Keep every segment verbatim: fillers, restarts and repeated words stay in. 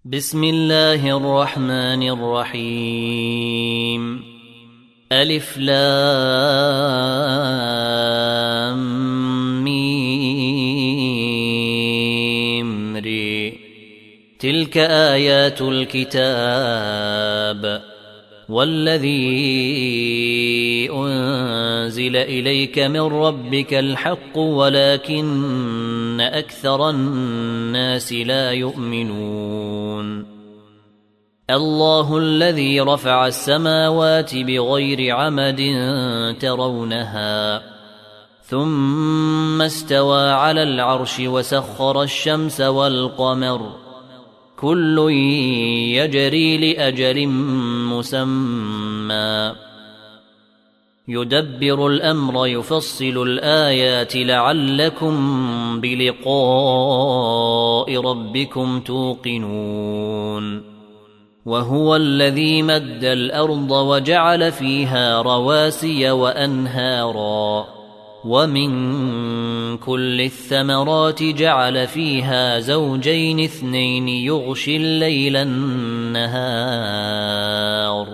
بسم الله الرحمن الرحيم. ألف لام ميم ري. تلك آيات الكتاب والذي أنزل إليك من ربك الحق ولكن أكثر الناس لا يؤمنون. الله الذي رفع السماوات بغير عمد ترونها ثم استوى على العرش وسخر الشمس والقمر كل يجري لأجل مسمى يدبر الأمر يفصل الآيات لعلكم بلقاء ربكم توقنون. وهو الذي مد الأرض وجعل فيها رواسي وأنهارا ومن كل الثمرات جعل فيها زوجين اثنين يغشي الليل النهار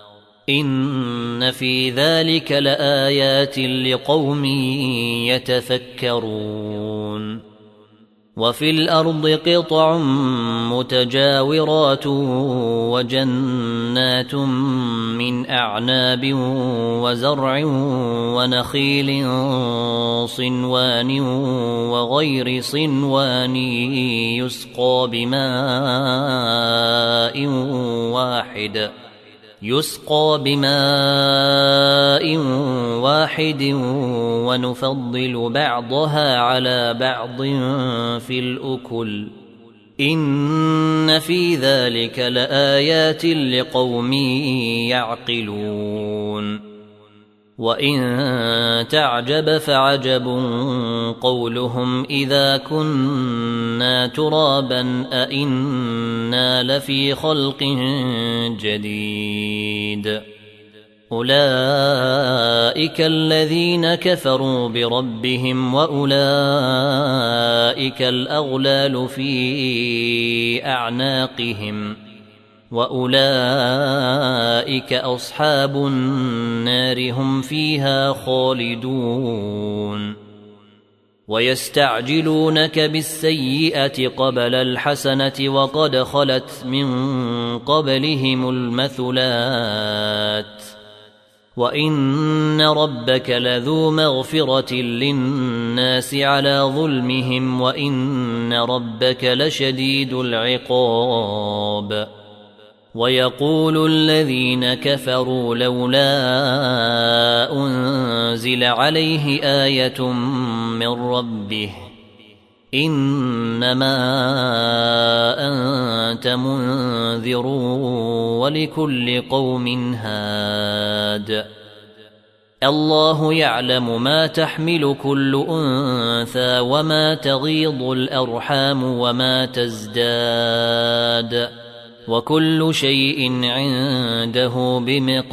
إن في ذلك لآيات لقوم يتفكرون. وفي الأرض قطع متجاورات وجنات من أعناب وزرع ونخيل صنوان وغير صنوان يسقى بماء واحد يسقى بماء واحد ونفضل بعضها على بعض في الأكل إن في ذلك لآيات لقوم يعقلون. وإن تعجب فعجب قولهم إذا كنا ترابا أئنا لفي خلق جديد أولئك الذين كفروا بربهم وأولئك الأغلال في أعناقهم وأولئك أصحاب النار هم فيها خالدون. ويستعجلونك بالسيئة قبل الحسنة وقد خلت من قبلهم المثلات وإن ربك لذو مغفرة للناس على ظلمهم وإن ربك لشديد العقاب. ويقول الذين كفروا لولا أنزل عليه آية من ربه إنما أنت منذر ولكل قوم هاد الله يعلم ما تحمل كل أنثى وما تغيض الأرحام وما تزداد وكل شيء عنده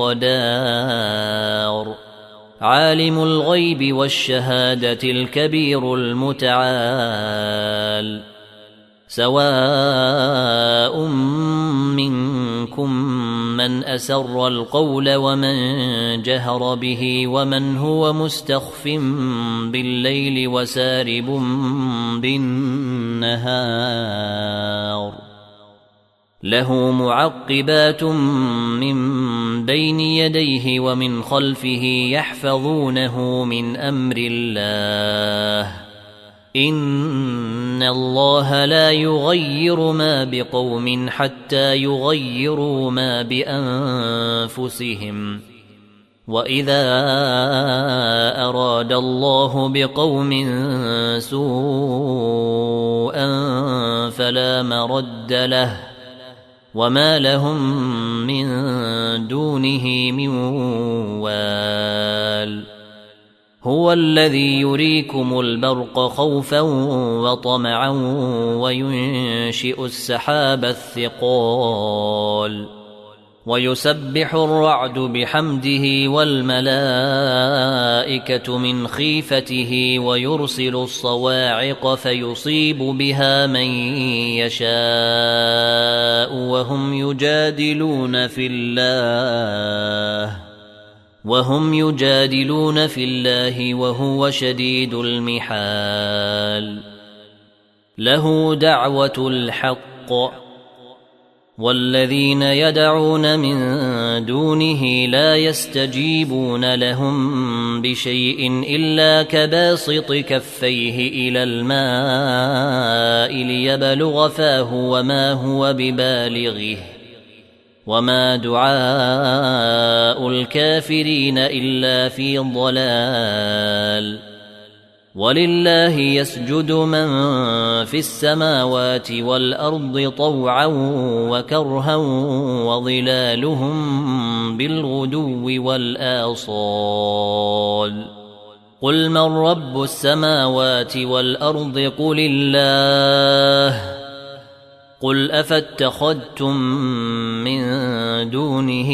بمقدار. عالم الغيب والشهادة الكبير المتعال سواء منكم من أسر القول ومن جهر به ومن هو مستخف بالليل وسارب بالنهار له معقبات من بين يديه ومن خلفه يحفظونه من أمر الله إن الله لا يغير ما بقوم حتى يغيروا ما بأنفسهم وإذا أراد الله بقوم سوءا فلا مرد له وما لهم من دونه من وال. هو الذي يريكم البرق خوفا وطمعا وينشئ السحاب الثقال ويسبح الرعد بحمده والملائكة من خيفته ويرسل الصواعق فيصيب بها من يشاء وهم يجادلون في الله وهم يجادلون في الله وهو شديد المحال. له دعوة الحق والذين يدعون من دونه لا يستجيبون لهم بشيء إلا كباسط كفيه إلى الماء ليبلغ فاه وما هو ببالغه وما دعاء الكافرين إلا في ضلال. ولله يسجد من في السماوات والأرض طوعا وكرها وظلالهم بالغدو والآصال. قل من رب السماوات والأرض قل الله قل أفاتخذتم من دونه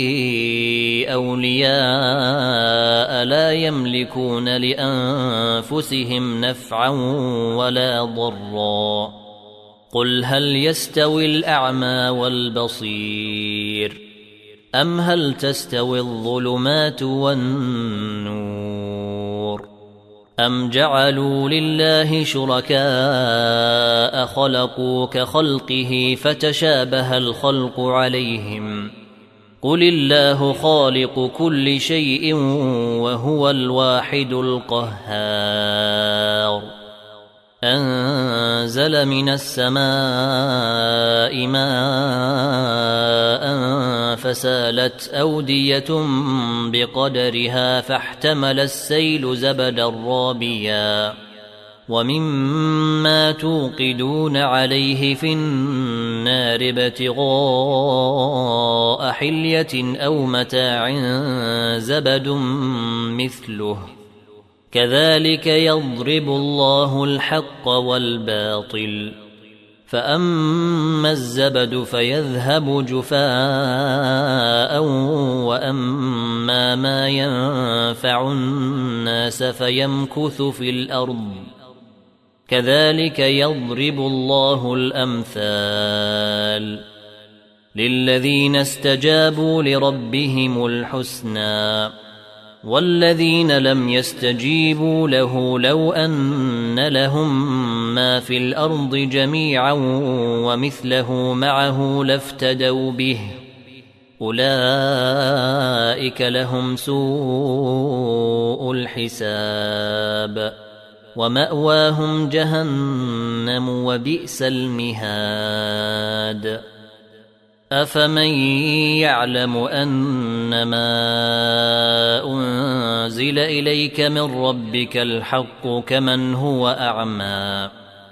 أولياء لا يملكون لأنفسهم نفعا ولا ضرا. قل هل يستوي الأعمى والبصير أم هل تستوي الظلمات والنور أم جعلوا لله شركاء خلقوا كخلقه فتشابه الخلق عليهم. قل الله خالق كل شيء وهو الواحد القهار. أنزل من السماء ماء فسالت أودية بقدرها فاحتمل السيل زبدا رابيا ومما توقدون عليه في النار ابتغاء حلية أو متاع زبد مثله كذلك يضرب الله الحق والباطل. فأما الزبد فيذهب جفاء وأما ما ينفع الناس فيمكث في الأرض كذلك يضرب الله الأمثال. للذين استجابوا لربهم الحسنى والذين لم يستجيبوا له لو أن لهم ما في الأرض جميعا ومثله معه لافتدوا به أولئك لهم سوء الحساب ومأواهم جهنم وبئس المهاد. أفمن يعلم أنما أنزل إليك من ربك الحق كمن هو أعمى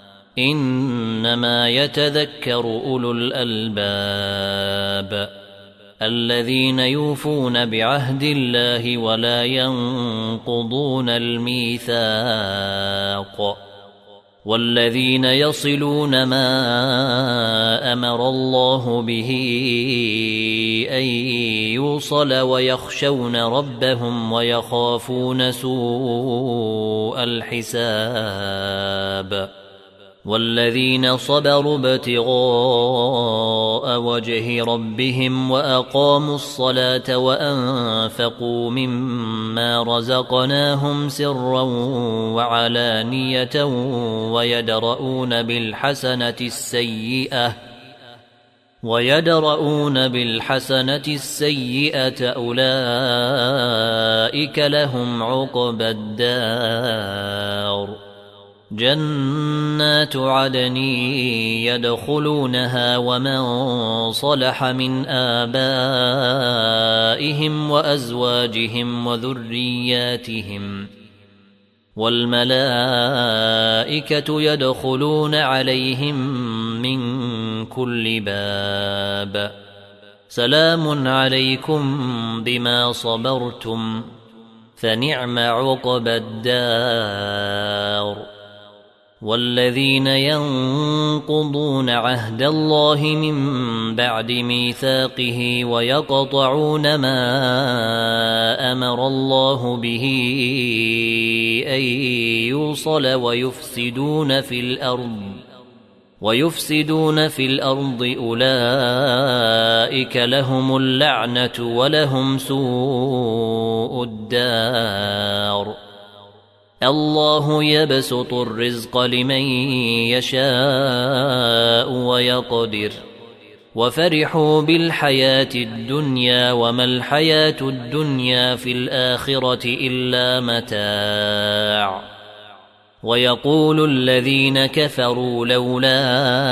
إنما يتذكر أولو الألباب الذين يوفون بعهد الله ولا ينقضون الميثاق والذين يصلون ما أمر الله به أن يوصل ويخشون ربهم ويخافون سوء الحساب والذين صبروا ابتغاء وجه ربهم وأقاموا الصلاة وأنفقوا مما رزقناهم سرا وعلانية ويدرؤون بالحسنة السيئة ويدرؤون بالحسنة السيئة أولئك لهم عقبى الدار جنات عدن يدخلونها ومن صلح من آبائهم وأزواجهم وذرياتهم والملائكة يدخلون عليهم من كل باب سلام عليكم بما صبرتم فنعم عقبى الدار والذين ينقضون عهد الله من بعد ميثاقه ويقطعون ما أمر الله به أن يوصل ويفسدون في الأرض ويفسدون في الأرض أولئك لهم اللعنة ولهم سوء الدار. الله يبسط الرزق لمن يشاء ويقدر وفرحوا بالحياة الدنيا وما الحياة الدنيا في الآخرة إلا متاع. ويقول الذين كفروا لولا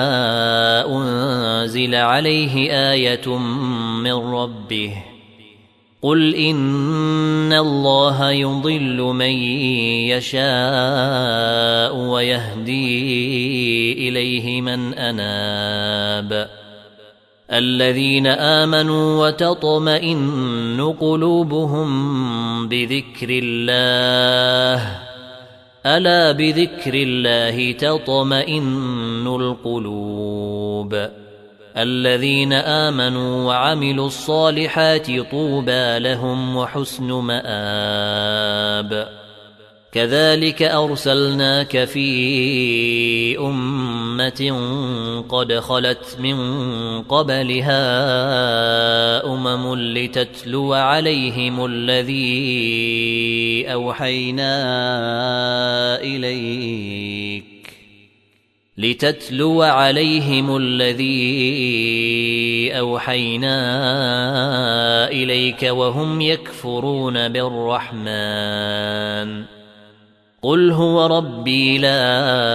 أنزل عليه آية من ربه قل إن الله يضل من يشاء ويهدي إليه من أناب. الذين آمنوا وتطمئن قلوبهم بذكر الله ألا بذكر الله تطمئن القلوب. الذين آمنوا وعملوا الصالحات طوبى لهم وحسن مآب. كذلك أرسلناك في أمة قد خلت من قبلها أمم لتتلو عليهم الذي أوحينا إليك لتتلو عليهم الذي أوحينا إليك وهم يكفرون بالرحمن قل هو ربي لا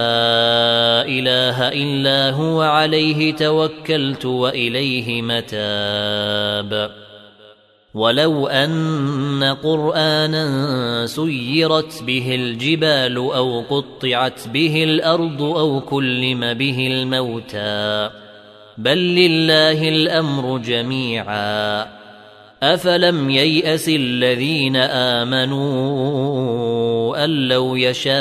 إله إلا هو عليه توكلت وإليه متاب. ولو أن قرآنا سيرت به الجبال أو قطعت به الأرض أو كلم به الموتى بل لله الأمر جميعا أفلم ييأس الذين آمنوا أن لو يشاء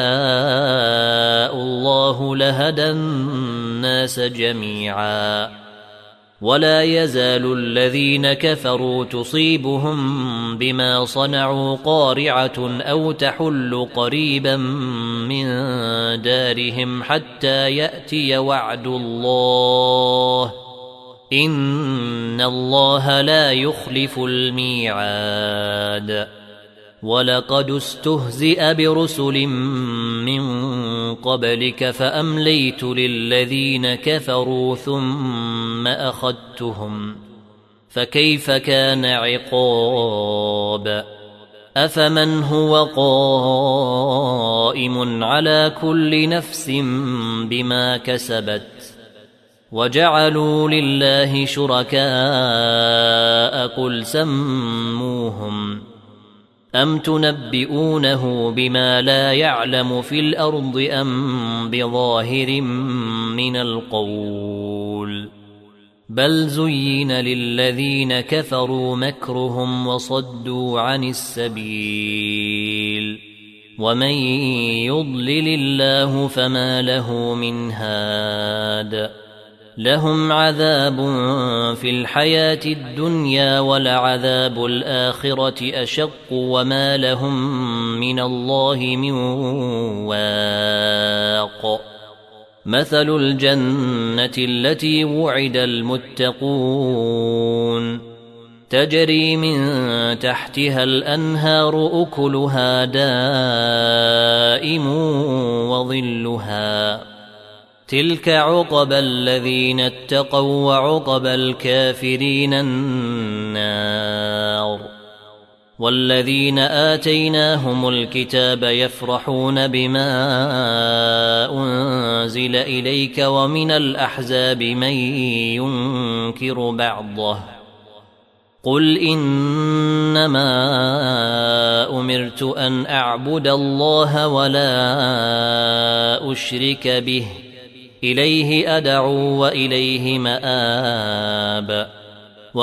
الله لهدى الناس جميعا ولا يزال الذين كفروا تصيبهم بما صنعوا قارعة أو تحل قريبا من دارهم حتى يأتي وعد الله إن الله لا يخلف الميعاد. ولقد استهزئ برسل من قبلك فأمليت للذين كفروا ثم أخذتهم فكيف كان عقاب. أفمن هو قائم على كل نفس بما كسبت وجعلوا لله شركاء قل سموهم أم تنبئونه بما لا يعلم في الأرض أم بظاهر من القول بل زين للذين كفروا مكرهم وصدوا عن السبيل ومن يضلل الله فما له من هاد. لهم عذاب في الحياة الدنيا ولعذاب الآخرة أشق وما لهم من الله من واق. مثل الجنة التي وعد المتقون تجري من تحتها الأنهار أكلها دائم وظلها تلك عقبى الذين اتقوا وعقبى الكافرين النار. والذين آتيناهم الكتاب يفرحون بما أنزل إليك ومن الأحزاب من ينكر بعضه قل إنما أمرت أن أعبد الله ولا أشرك به إليه أدعو وإليه مآب.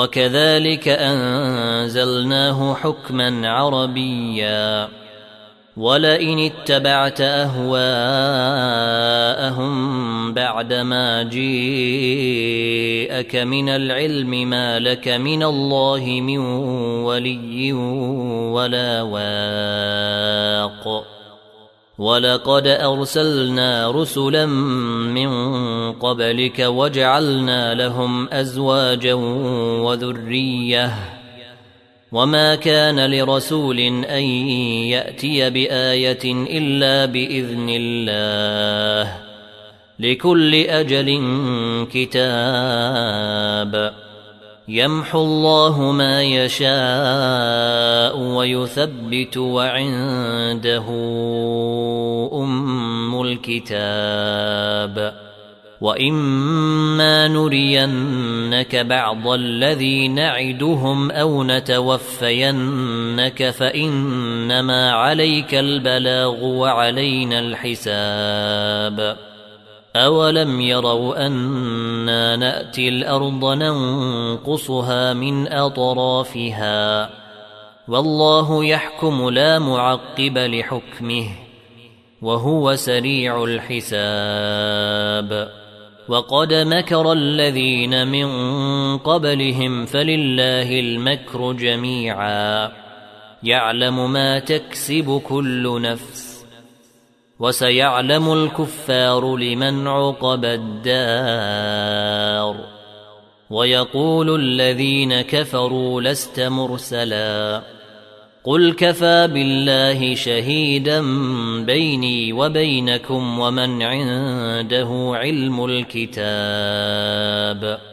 وكذلك أنزلناه حكما عربيا ولئن اتبعت أهواءهم بعدما جيءك من العلم ما لك من الله من ولي ولا واق ولقد أرسلنا رسلا من قبلك وجعلنا لهم أزواجا وذرية وما كان لرسول أن يأتي بآية إلا بإذن الله لكل أجل كتاب يمحو الله ما يشاء ويثبت وعنده أم الكتاب وإما نرينك بعض الذي نعدهم أو نتوفينك فإنما عليك البلاغ وعلينا الحساب أولم يروا أنا نأتي الأرض ننقصها من أطرافها والله يحكم لا معقب لحكمه وهو سريع الحساب وقد مكر الذين من قبلهم فلله المكر جميعا يعلم ما تكسب كل نفس وسيعلم الكفار لمن عقبى الدار ويقول الذين كفروا لست مرسلا قل كفى بالله شهيدا بيني وبينكم ومن عنده علم الكتاب